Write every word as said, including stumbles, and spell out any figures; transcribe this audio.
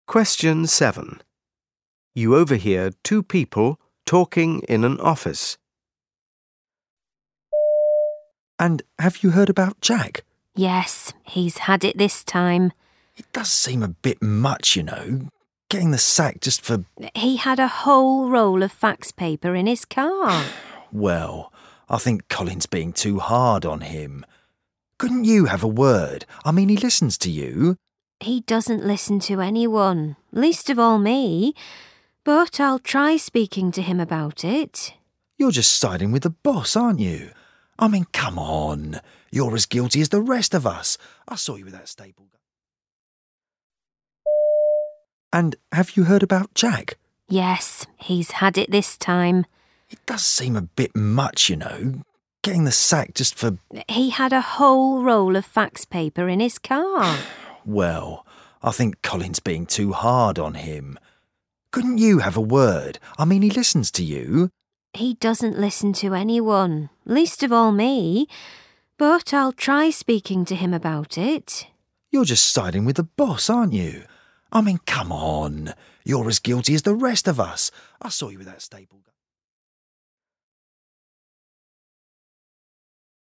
Question seven. You overhear two people talking in an office. And have you heard about Jack? Yes, he's had it this time. It does seem a bit much, you know, getting the sack just for... He had a whole roll of fax paper in his car. Well, I think Colin's being too hard on him. Couldn't you have a word? I mean, he listens to you. He doesn't listen to anyone, least of all me. But I'll try speaking to him about it. You're just siding with the boss, aren't you? I mean, come on. You're as guilty as the rest of us. I saw you with that staple gun. And have you heard about Jack? Yes, he's had it this time. It does seem a bit much, you know, getting the sack just for... He had a whole roll of fax paper in his car. Well, I think Colin's being too hard on him. Couldn't you have a word? I mean, he listens to you. He doesn't listen to anyone, least of all me. But I'll try speaking to him about it. You're just siding with the boss, aren't you? I mean, come on. You're as guilty as the rest of us. I saw you with that staple gun.